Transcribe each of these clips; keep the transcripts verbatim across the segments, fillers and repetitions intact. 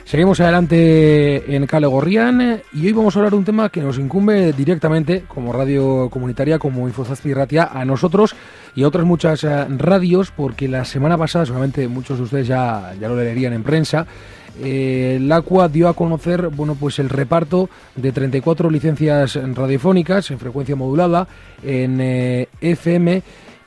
Seguimos adelante en Kale Gorrian y hoy vamos a hablar de un tema que nos incumbe directamente como radio comunitaria, como Infozazpi Ratia, a nosotros y a otras muchas radios, porque la semana pasada, seguramente muchos de ustedes ya, ya lo leerían en prensa, eh, el ACUA dio a conocer bueno, pues el reparto de treinta y cuatro licencias radiofónicas en frecuencia modulada en eh, F M.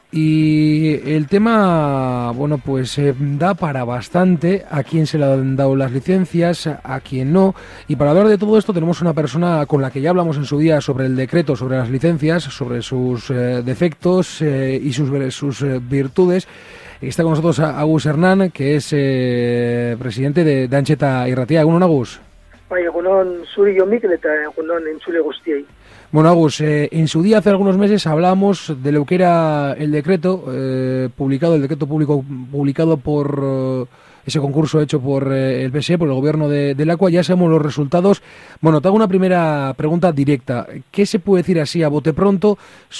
Y el tema, bueno, pues eh, da para bastante, a quién se le han dado las licencias, a quién no. Y para hablar de todo esto tenemos una persona con la que ya hablamos en su día sobre el decreto, sobre las licencias, sobre sus eh, defectos eh, y sus, sus eh, virtudes. Está con nosotros Agus Hernán, que es eh, presidente de, de Antxeta Irratia. ¿Egunon, Agus? Bai, egunon zuri jomik eta egunon entzule guztiei. Bueno, Agus, eh, en su día, hace algunos meses, hablábamos de lo que era el decreto eh, publicado, el decreto público publicado por eh, ese concurso hecho por eh, el P S E, por el gobierno de, del ACUA. Ya sabemos los resultados. Bueno, te hago una primera pregunta directa. ¿Qué se puede decir así a bote pronto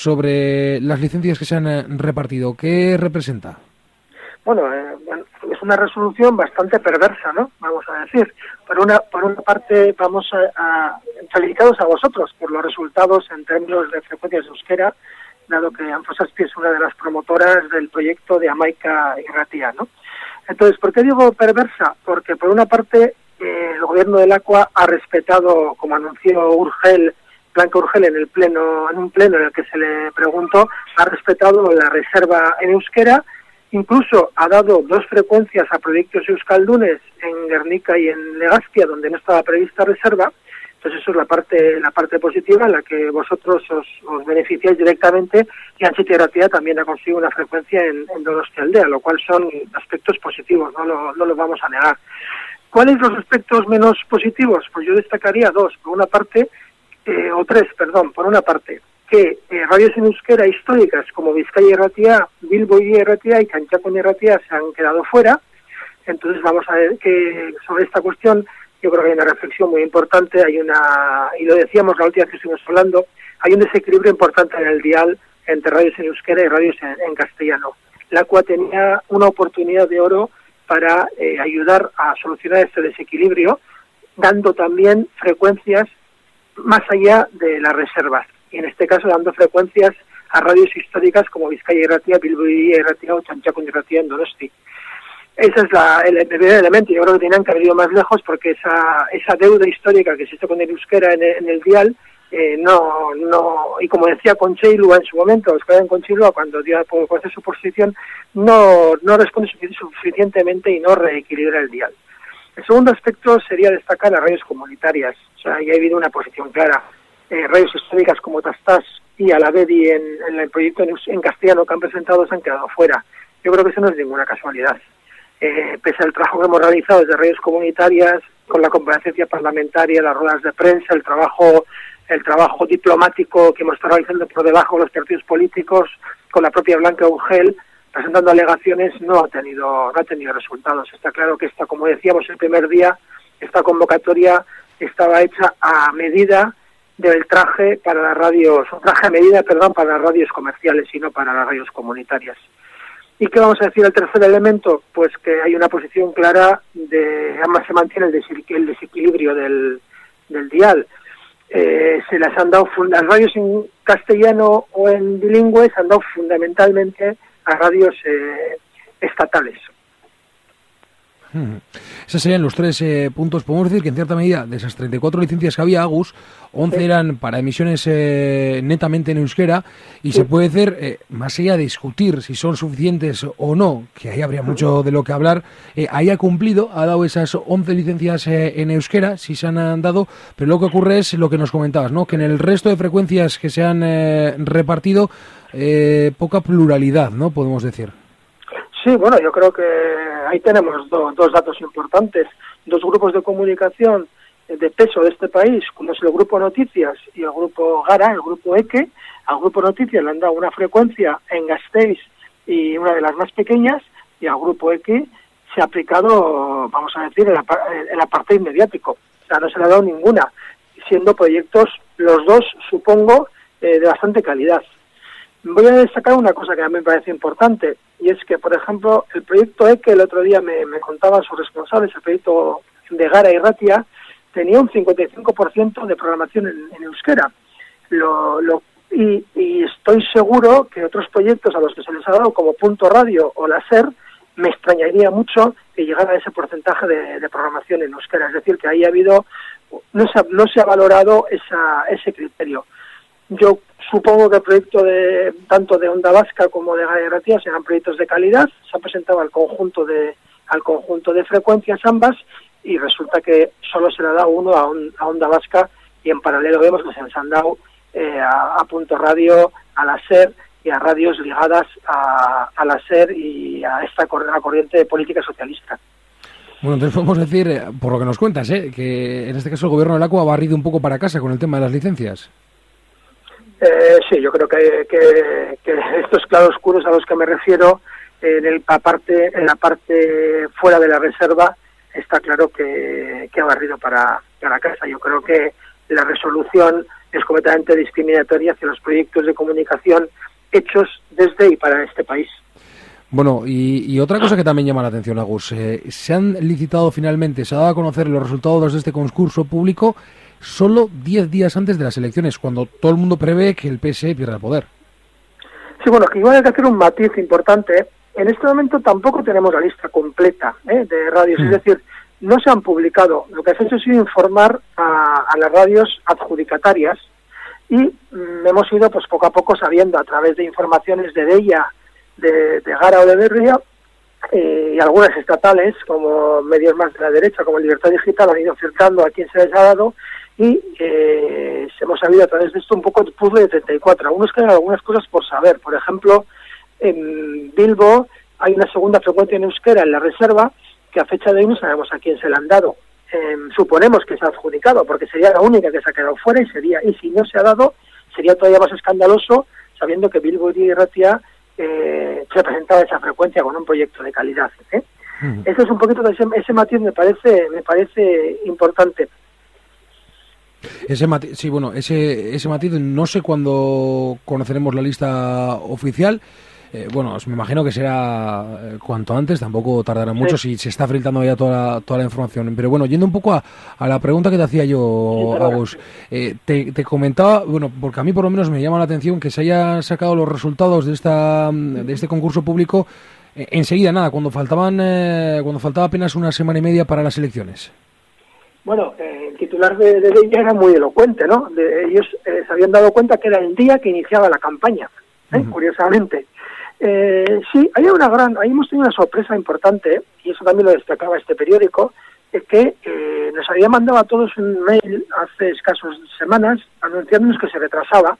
sobre las licencias que se han eh, repartido? ¿Qué representa? Bueno, eh, bueno, es una resolución bastante perversa, ¿no? Vamos a decir. Por una, por una parte, vamos a, a felicitados a vosotros por los resultados en términos de frecuencias de euskera, dado que Infozazpi es una de las promotoras del proyecto de Hamaika Irratia, ¿no? Entonces, ¿por qué digo perversa? Porque por una parte, eh, el gobierno del ACUA ha respetado, como anunció Urgel, Blanca Urgel en el pleno, en un pleno en el que se le preguntó, ha respetado la reserva en euskera. Incluso ha dado dos frecuencias a proyectos euskaldunes en Guernica y en Legazpia, donde no estaba prevista reserva. Entonces eso es la parte la parte positiva en la que vosotros os, os beneficiáis directamente, y Antxeta Irratia también ha conseguido una frecuencia en, en Donostialdea, lo cual son aspectos positivos, no lo, no lo vamos a negar. ¿Cuáles los aspectos menos positivos? Pues yo destacaría dos. Por una parte, eh, o tres, perdón, por una parte, que eh, radios en euskera históricas como Bizkaia Irratia, Bilbo Irratia y Kantxakon Irratia se han quedado fuera. Entonces vamos a ver que sobre esta cuestión yo creo que hay una reflexión muy importante, hay una, y lo decíamos la última vez que estuvimos hablando, hay un desequilibrio importante en el dial entre radios en euskera y radios en, en castellano. La ACUA tenía una oportunidad de oro para eh, ayudar a solucionar este desequilibrio, dando también frecuencias más allá de las reservas. Y en este caso dando frecuencias a radios históricas como Bizkaia Irratia, Bilbo Irratia o Kantxakon Irratia en Donosti. Ese es la, el, el primer elemento. Yo creo que tenían que haber ido más lejos porque esa esa deuda histórica que existe con el euskera en el, en el dial, eh, no, no, y como decía Concheilua en su momento, Euskadi en Concheilua, cuando dio a conocer su posición, no, no responde suficientemente y no reequilibra el dial. El segundo aspecto sería destacar las radios comunitarias. O sea, ya ha habido una posición clara. Eh, radios históricas como Tastas y Alavedi en, en el proyecto en, en castellano que han presentado se han quedado fuera. Yo creo que eso no es ninguna casualidad. Eh, pese al trabajo que hemos realizado desde radios comunitarias, con la comparecencia parlamentaria, las ruedas de prensa, el trabajo el trabajo diplomático que hemos estado realizando por debajo de los partidos políticos, con la propia Blanca Urgel, presentando alegaciones, no ha tenido no ha tenido resultados. Está claro que esta, como decíamos el primer día, esta convocatoria estaba hecha a medida del traje para las radios, un traje a medida, perdón, para las radios comerciales y no para las radios comunitarias. ¿Y qué vamos a decir el tercer elemento? Pues que hay una posición clara de, además se mantiene el, desequil- el desequilibrio del, del dial. Eh, se las han dado, las radios en castellano o en bilingüe se han dado fundamentalmente a radios eh, estatales. Hmm. Esos serían los tres eh, puntos. Podemos decir que en cierta medida de esas treinta y cuatro licencias que había, Agus, once sí. eran para emisiones eh, netamente en euskera y sí. se puede decir, eh, más allá de discutir si son suficientes o no, que ahí habría mucho de lo que hablar, eh, ahí ha cumplido, ha dado esas once licencias eh, en euskera, si se han dado, pero lo que ocurre es lo que nos comentabas, ¿no? Que en el resto de frecuencias que se han eh, repartido, eh, poca pluralidad, ¿no? Podemos decir. Sí, bueno, yo creo que ahí tenemos do, dos datos importantes. Dos grupos de comunicación de peso de este país, como es el Grupo Noticias y el Grupo Gara, el Grupo Eke. Al Grupo Noticias le han dado una frecuencia en Gasteiz y una de las más pequeñas, y al Grupo Eke se ha aplicado, vamos a decir, el, el apartheid mediático. O sea, no se le ha dado ninguna, siendo proyectos los dos, supongo, eh, de bastante calidad. Voy a destacar una cosa que a mí me parece importante, y es que, por ejemplo, el proyecto Eke, el otro día me, me contaban sus responsables, el proyecto de Gara y Ratia tenía un cincuenta y cinco por ciento de programación en, en euskera. Lo, lo, y, y estoy seguro que otros proyectos a los que se les ha dado, como Punto Radio o la SER, me extrañaría mucho que llegara a ese porcentaje de, de programación en euskera. Es decir, que ahí ha habido, no se ha, no se ha valorado esa, ese criterio. Yo supongo que el proyecto de tanto de Onda Vasca como de Gara y Ratia serán proyectos de calidad. Se ha presentado al conjunto de al conjunto de frecuencias ambas y resulta que solo se le ha dado uno a, on, a Onda Vasca y en paralelo vemos que se les han dado eh, a, a Punto Radio, a la SER y a radios ligadas a, a la SER y a esta cor- a corriente política socialista. Bueno, entonces podemos decir, por lo que nos cuentas, ¿eh? que en este caso el gobierno del Laku ha barrido un poco para casa con el tema de las licencias. Eh, sí, yo creo que, que, que estos claroscuros a los que me refiero, en, el, aparte, en la parte fuera de la reserva, está claro que, que ha barrido para, para casa. Yo creo que la resolución es completamente discriminatoria hacia los proyectos de comunicación hechos desde y para este país. Bueno, y, y otra cosa que también llama la atención, Agus, eh, se han licitado finalmente, se ha dado a conocer los resultados de este concurso público solo diez días antes de las elecciones, cuando todo el mundo prevé que el P S E pierda el poder. Sí, bueno, que igual hay que hacer un matiz importante. En este momento tampoco tenemos la lista completa ¿eh? de radios, mm. es decir, no se han publicado. Lo que ha hecho ha sido informar a, a las radios adjudicatarias y mm, hemos ido pues poco a poco sabiendo a través de informaciones de Deia, de, de Gara o de Berria, eh, y algunas estatales, como medios más de la derecha, como Libertad Digital, han ido filtrando a quién se les ha dado y eh, hemos sabido a través de esto un poco el puzzle de treinta y cuatro. Aún nos quedan algunas cosas por saber. Por ejemplo, en Bilbo hay una segunda frecuencia en euskera en la reserva que a fecha de hoy no sabemos a quién se la han dado. Eh, suponemos que se ha adjudicado porque sería la única que se ha quedado fuera y sería y si no se ha dado sería todavía más escandaloso sabiendo que Bilbo y Ratia eh, se presentaba esa frecuencia con un proyecto de calidad. ¿eh? Uh-huh. Ese es un poquito de ese, ese matiz me parece me parece importante. Ese matiz, sí, bueno, ese ese matiz no sé cuándo conoceremos la lista oficial. Eh, bueno, me imagino que será eh, cuanto antes, tampoco tardará mucho sí. si se está filtrando ya toda la, toda la información. Pero bueno, yendo un poco a, a la pregunta que te hacía yo, sí, Agus, eh, te, te comentaba, bueno, porque a mí por lo menos me llama la atención que se hayan sacado los resultados de esta de este concurso público eh, enseguida, nada, cuando faltaban eh, cuando faltaba apenas una semana y media para las elecciones. Bueno, eh, el titular de, de ella era muy elocuente, ¿no? De, ellos eh, se habían dado cuenta que era el día que iniciaba la campaña, ¿eh? Uh-huh. Curiosamente. Eh, sí, hay una gran, ahí hemos tenido una sorpresa importante, y eso también lo destacaba este periódico, es que eh, nos había mandado a todos un mail hace escasos semanas anunciándonos que se retrasaba,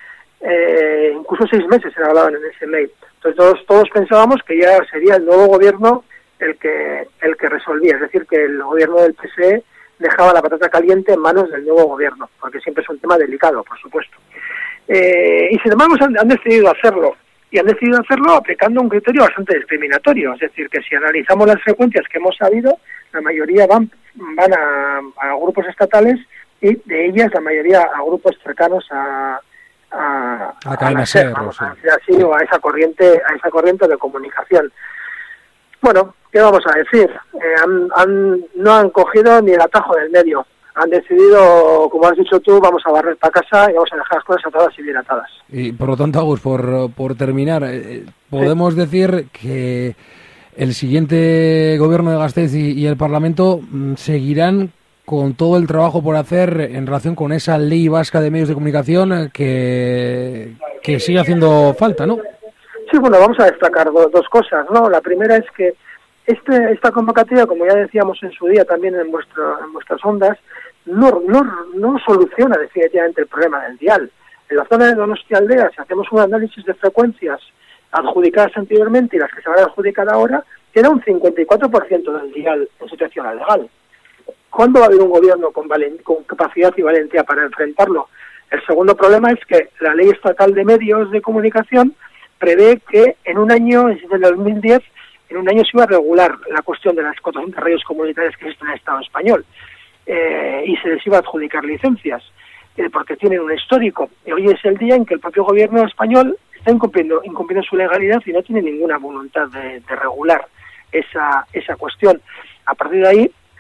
eh, incluso seis meses se hablaban en ese mail. Entonces todos, todos pensábamos que ya sería el nuevo gobierno el que, el que resolvía, es decir, que el gobierno del P S E dejaba la patata caliente en manos del nuevo gobierno, porque siempre es un tema delicado, por supuesto. Eh, y sin embargo han, han decidido hacerlo. Y han decidido hacerlo aplicando un criterio bastante discriminatorio. Es decir, que si analizamos las frecuencias que hemos sabido, la mayoría van van a, a grupos estatales y de ellas la mayoría a grupos cercanos a a, a, a la SER, vamos a decir así, o a esa corriente a esa corriente de comunicación. Bueno, ¿qué vamos a decir? Eh, han, han, no han cogido ni el atajo del medio. Han decidido, como has dicho tú, vamos a barrer para casa y vamos a dejar las cosas atadas y bien atadas. Y por lo tanto, Agus, por, por terminar, eh, podemos sí. decir que el siguiente gobierno de Gasteiz y, y el Parlamento mm, seguirán con todo el trabajo por hacer en relación con esa ley vasca de medios de comunicación que, que sigue haciendo falta, ¿no? Sí, bueno, vamos a destacar do, dos cosas, ¿no? La primera es que este esta convocatoria, como ya decíamos en su día también en vuestro en vuestras ondas, no no no soluciona definitivamente el problema del dial. En la zona de Donostialdea, si hacemos un análisis de frecuencias adjudicadas anteriormente y las que se van a adjudicar ahora, queda un cincuenta y cuatro por ciento del dial en situación legal. ¿Cuándo va a haber un gobierno con, valen- con capacidad y valentía para enfrentarlo? El segundo problema es que la Ley Estatal de Medios de Comunicación prevé que en un año, es desde el dos mil diez, en un año se iba a regular la cuestión de las cuatrocientas radios comunitarias que existen en el Estado español eh, y se les iba a adjudicar licencias eh, porque tienen un histórico. Y hoy es el día en que el propio gobierno español está incumpliendo, incumpliendo su legalidad y no tiene ninguna voluntad de, de regular esa, esa cuestión. A partir de ahí,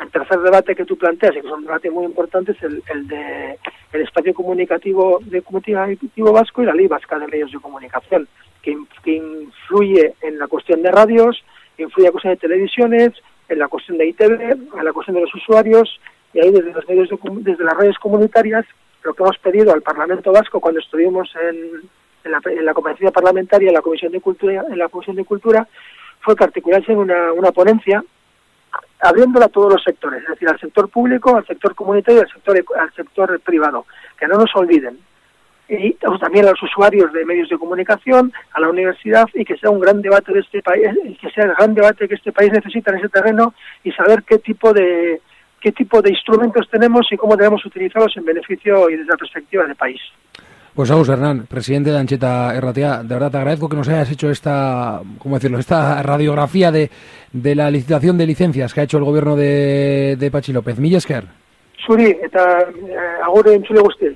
El tercer debate que tú planteas, y que es un debate muy importante, es el, el de el espacio comunicativo de comunicativo vasco y la ley vasca de medios de comunicación, que, que influye en la cuestión de radios, influye en la cuestión de televisiones, en la cuestión de I T V, en la cuestión de los usuarios, y ahí desde los medios de, desde las redes comunitarias, lo que hemos pedido al Parlamento Vasco cuando estuvimos en, en, la, en la comparecencia parlamentaria, en la Comisión de Cultura, en la Comisión de Cultura, fue que articulase en una, una ponencia abriéndola a todos los sectores, es decir, al sector público, al sector comunitario y al sector, al sector privado, que no nos olviden. Y pues, también a los usuarios de medios de comunicación, a la universidad, y que sea un gran debate de este país, que sea el gran debate que este país necesita en ese terreno, y saber qué tipo de qué tipo de instrumentos tenemos y cómo debemos utilizarlos en beneficio y desde la perspectiva del país. Pues Agus Hernán, presidente de Ancheta Erratia, de verdad te agradezco que nos hayas hecho esta, ¿cómo decirlo?, esta radiografía de, de la licitación de licencias que ha hecho el gobierno de, de Patxi López. Mila esker. Zuri, eta agur entzule guztiei.